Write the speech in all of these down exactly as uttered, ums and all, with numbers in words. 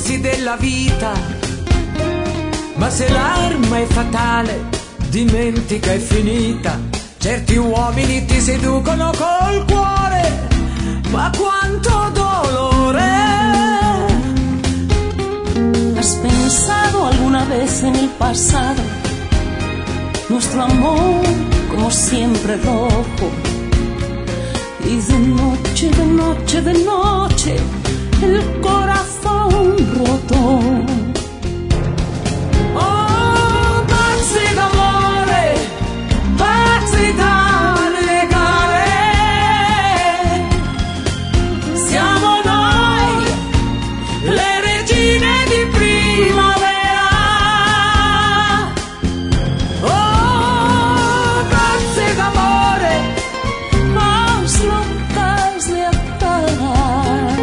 corsi della vita. Ma se l'arma è fatale, dimentica è finita. Certi uomini ti seducono col cuore, ma quanto dolore. ¿Has pensado alguna vez en el pasado? Nuestro amor como siempre rojo. Y de noche, de noche, de noche, el corazón roto. Oh, pazzi d'amore, pazzi da legare. Siamo noi, le regine di primavera. Oh, pazzi d'amore, Más locas de atar.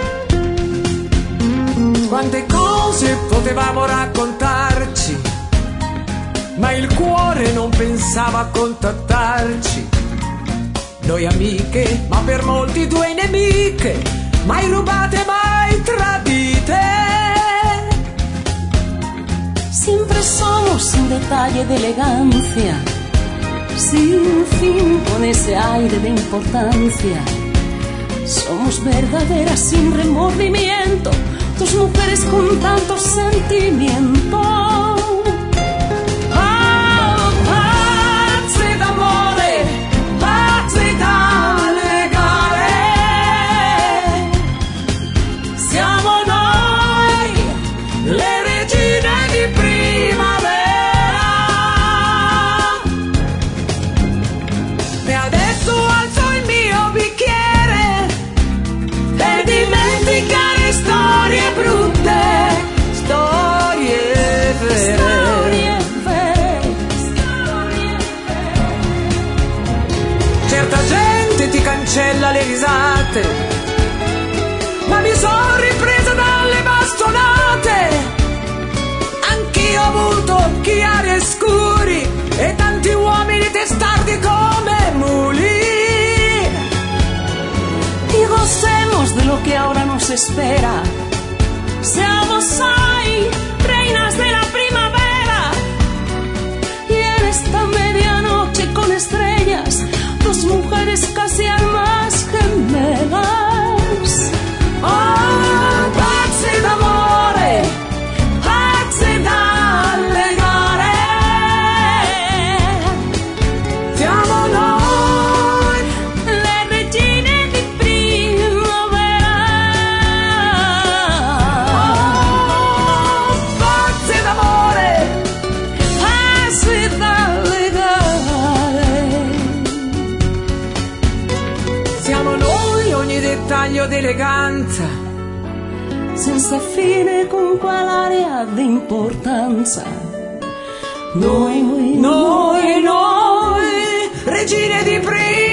quante cose potevamo raccontarci, ma il cuore non pensava a contattarci. Noi amiche, ma per molti due nemiche, mai rubate, mai tradite. Siempre somos un detalle de elegancia, sin fin con ese aire de importancia. Somos verdaderas sin remordimiento, dos mujeres con tanto sentimiento. Oh, pazzi d'amore, pazzi da legare. Siamo noi, le regine di primavera. E adesso alzo il mio bicchiere per dimenticare storie brutte, storie vere. Storie vere, storie vere. Certa gente ti cancella le risate, ma mi sono ripresa dalle bastonate. Anch'io ho avuto chiari e scuri e tanti uomini testardi come muli. Y gocemos de lo que ahora nos espera. Seamos hoy reinas de la primavera. Y en esta medianoche con estrellas, dos mujeres casi almas gemelas. Oh, pazzi d'amore, pazzi da legare. Siamo noi, Le regine di primavera. oh, pazzi d'amore. Pazzi da legare. Siamo noi ogni dettaglio d'eleganza. Senza fine con quell'area di importanza. Noi, noi, Noi, noi, regine di prima.